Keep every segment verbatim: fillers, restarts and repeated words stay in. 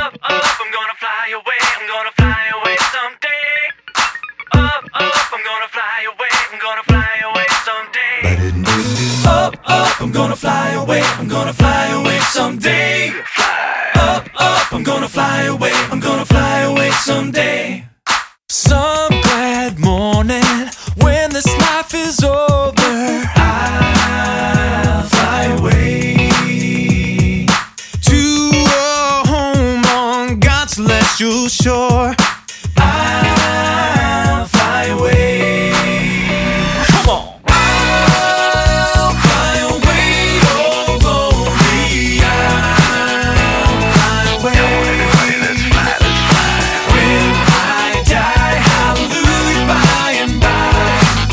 Up, up, I'm gonna fly away, I'm gonna fly away someday. Up, up, I'm gonna fly away, I'm gonna fly away someday. Up, up, I'm gonna fly away, I'm gonna fly away someday. Up, up, I'm gonna fly away, I'm gonna fly away someday. Some glad morning when this life is over, I'll fly away to a home on God's celestial shore. I'll fly away. Come on. I'll fly away, oh glory. I'll fly away. When I die, hallelujah, by and by.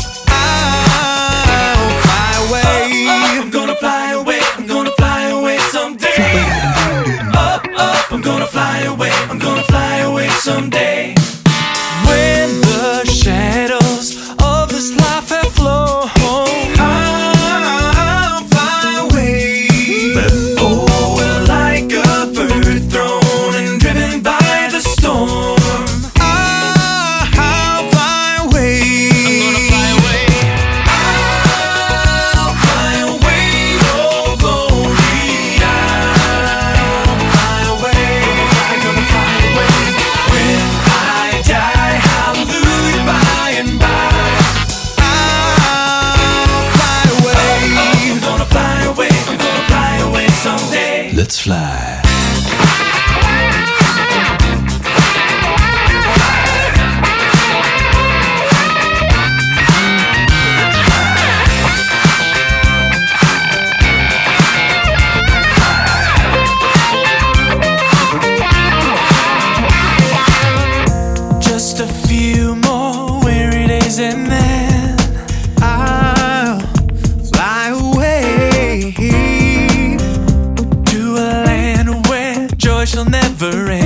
I'll fly away. Up, up, I'm gonna fly away, I'm gonna fly away someday. Up, up, I'm gonna fly away, I'm gonna fly away someday. When the shadows of this life have flown, I'll fly away. Oh, like a bird thrown and driven by the storm. I'll fly away. I'll fly away, oh glory. I'll fly away. I'm gonna fly away. When I die, hallelujah, by and by. I'll fly away. I'm gonna fly away, I'm gonna fly away someday. Let's fly. Just a few more weary days and then I'll fly away to a land where joy shall never end.